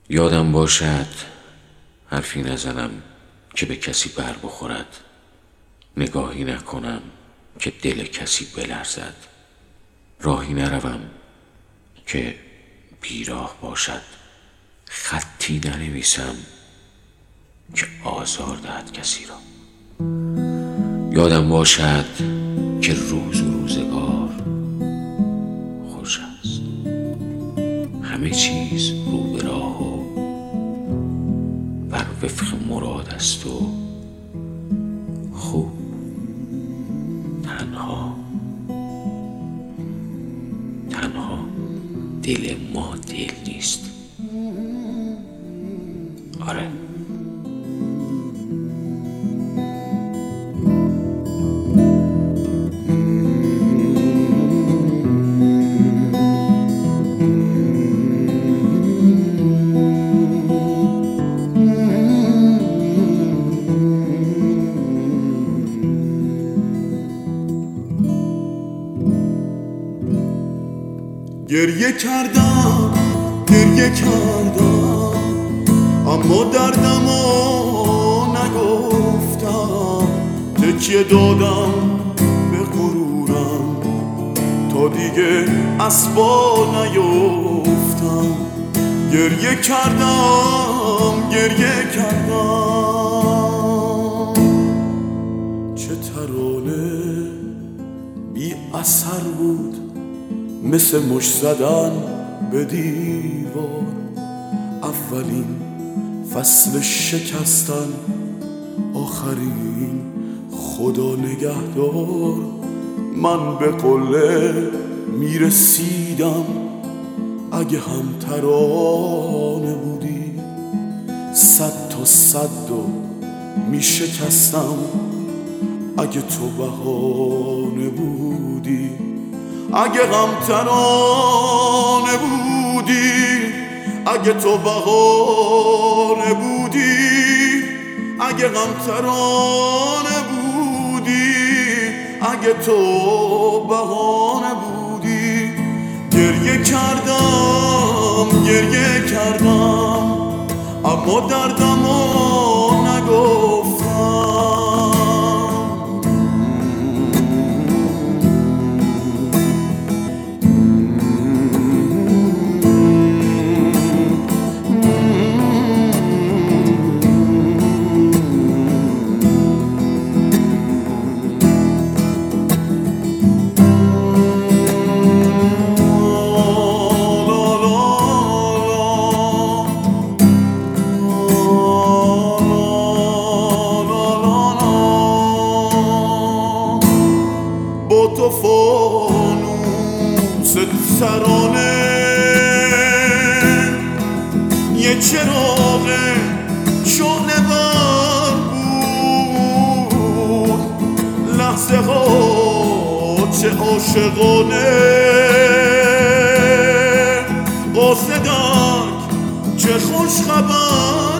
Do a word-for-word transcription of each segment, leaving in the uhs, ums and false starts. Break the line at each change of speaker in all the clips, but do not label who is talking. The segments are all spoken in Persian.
یادم باشد حرفی نزنم که به کسی بر بخورد، نگاهی نکنم که دل کسی بلرزد، راهی نروم که بیراه باشد، خطی ننویسم که آزار دهد کسی را. یادم باشد که روز و روزگار خوش است، همه چیز رو به راه و بر وفق مراد است و خوب. تنها تنها دل ما دل نیست. آره،
گریه کردم گریه کردم اما دردمو نگفتم، تکیه دادم به غرورم تا دیگه از پا نیفتم. گریه کردم گریه کردم، چه ترانه بی اثر بود، مثل مش زدن به دیوار. اولین فصل شکستن، آخرین خدا نگهدار. من به قله میرسیدم اگه هم ترانه بودی، صد تا صد و میشکستم اگه تو بهانه بودی. اگه غم ترانه بودی، اگه تو بهانه بودی، اگه غم ترانه بودی، اگه تو بهانه بودی. گریه کردم گریه کردم اما دردمو نگفتم. تو فانوس ترانه یه چراغ شعله ور بود، لحظه ها چه عاشقانه، قاصدک چه خوش خبر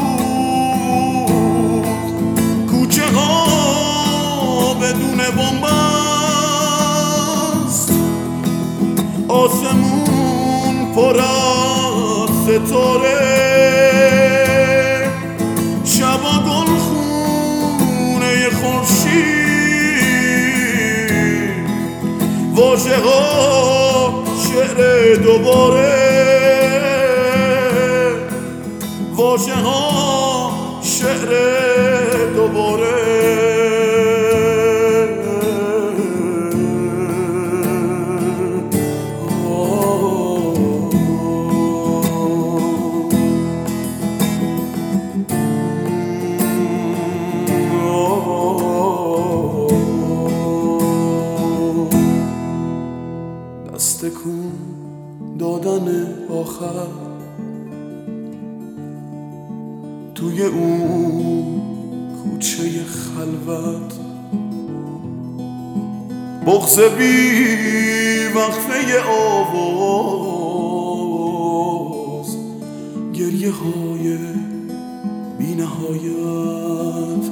بود، کوچه ها بدون بنبست، آسمون پر از ستاره، شبا گل خونه خورشید، واژه ها شعر دوباره، واژه ها شعر دوباره. دست کن دادن آخر توی اون کوچه خلوت، بغض بی وقفه آواز، گریه های بی نهایت.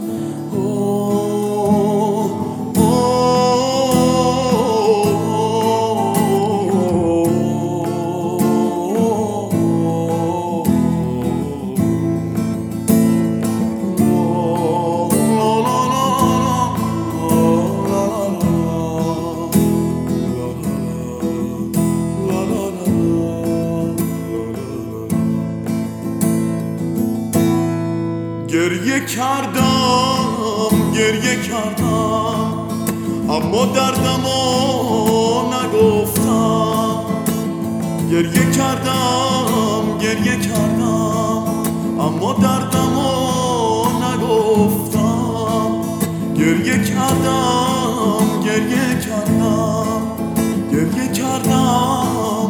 گریه کردم گریه کردم اما دردمو نگفتم. گریه کردم گریه کردم اما دردمو نگفتم. گریه کردم گریه کردم گریه کردم